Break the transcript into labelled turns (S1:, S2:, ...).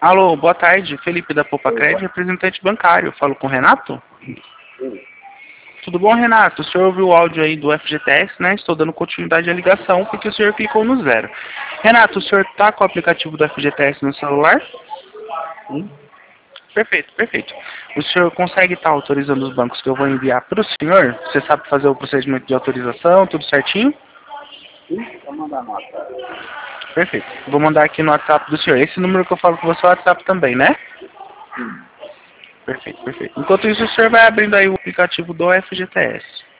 S1: Alô, boa tarde. Felipe da Poupa Crédito, representante bancário. Falo com o Renato?
S2: Sim.
S1: Tudo bom, Renato? O senhor ouviu o áudio aí do FGTS, né? Estou dando continuidade à ligação porque o senhor clicou no 0. Renato, o senhor está com o aplicativo do FGTS no celular?
S2: Sim.
S1: Perfeito, perfeito. O senhor consegue estar autorizando os bancos que eu vou enviar para o senhor? Você sabe fazer o procedimento de autorização, tudo certinho?
S2: Sim, vou mandar nota.
S1: Perfeito. Vou mandar aqui no WhatsApp do senhor. Esse número que eu falo com você é o WhatsApp também, né?
S2: Sim.
S1: Perfeito, perfeito. Enquanto isso, o senhor vai abrindo aí o aplicativo do FGTS.